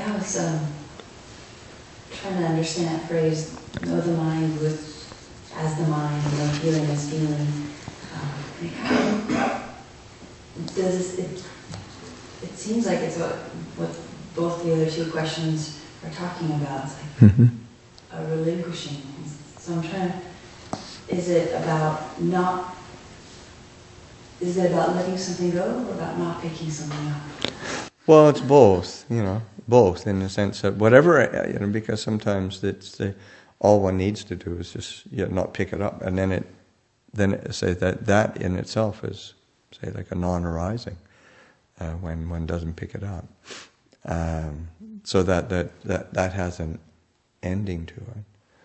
I was trying to understand that phrase, know the mind as the mind, know feeling as feeling. It seems like it's what both the other two questions are talking about. It's like a relinquishing. So I'm trying to, is it about letting something go or about not picking something up? Well, it's both, both in the sense that whatever, because sometimes all one needs to do is just not pick it up, and then it say that in itself is, say, like a non-arising when one doesn't pick it up. So that has an ending to it.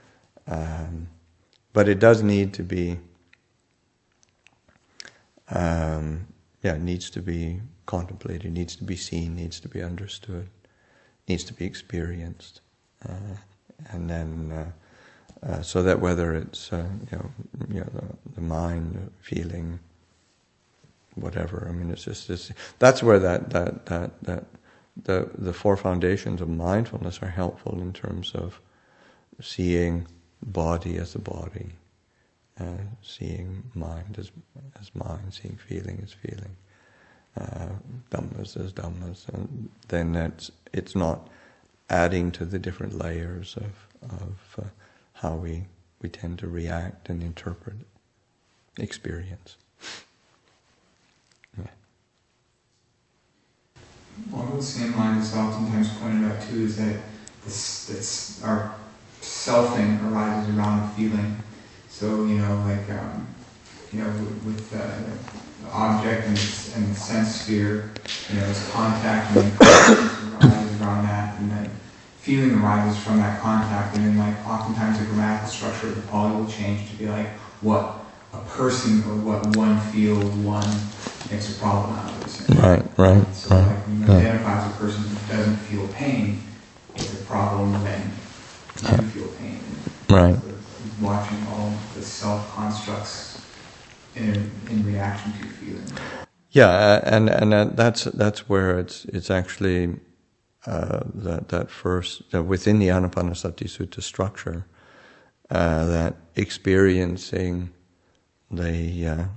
But it does need to be, it needs to be contemplated, needs to be seen, needs to be understood, needs to be experienced, and then so that whether it's the mind, feeling, whatever. I mean, it's just this. That's where the four foundations of mindfulness are helpful in terms of seeing body as a body, seeing mind as mind, seeing feeling as feeling, dhammas as dhammas, and then it's not adding to the different layers of how we tend to react and interpret experience. Yeah. One of the same lines that's oftentimes pointed out too is that this our selfing arises around the feeling. So with the object and the sense sphere, it's contact and arises around that, and then feeling arises from that contact, and then oftentimes the grammatical structure of the Pali will change to be like what a person or what one feels, one makes a problem out of it. Right. So when you identify as a person who doesn't feel pain, it's a problem when you feel pain. Right. Watching all the self-constructs in reaction to feeling. Yeah, and that's where it's actually that first within the Anapanasati Sutta structure, that experiencing the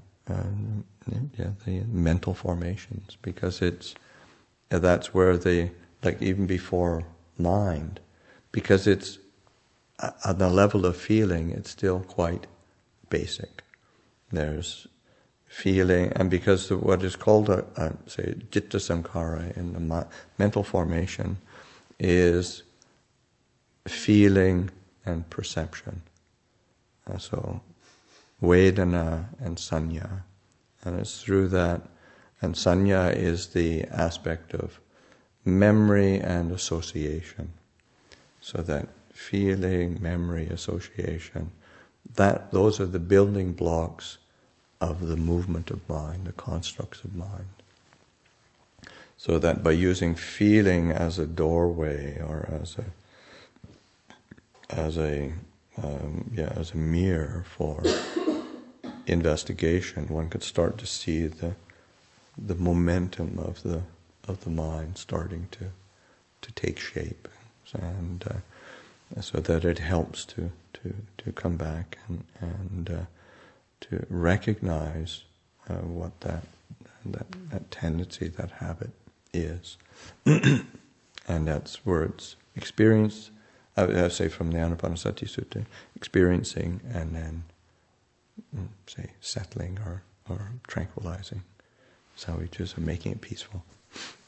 mental formations, because that's where even before mind, because it's on the level of feeling, it's still quite basic. There's feeling, and because of what is called say Citta Samkhara in the mental formation is feeling and perception. So Vedana and Sanya, and it's through that, and Sanya is the aspect of memory and association. So that feeling, memory, association, those are the building blocks of the movement of mind, the constructs of mind. So that by using feeling as a doorway or as a mirror for investigation, one could start to see the momentum of the mind starting to take shape, and so that it helps to come back and to recognize what that tendency, that habit is. And that's where it's experienced, I say from the Anapanasati Sutta, experiencing and then, say, settling or tranquilizing. So we just are making it peaceful.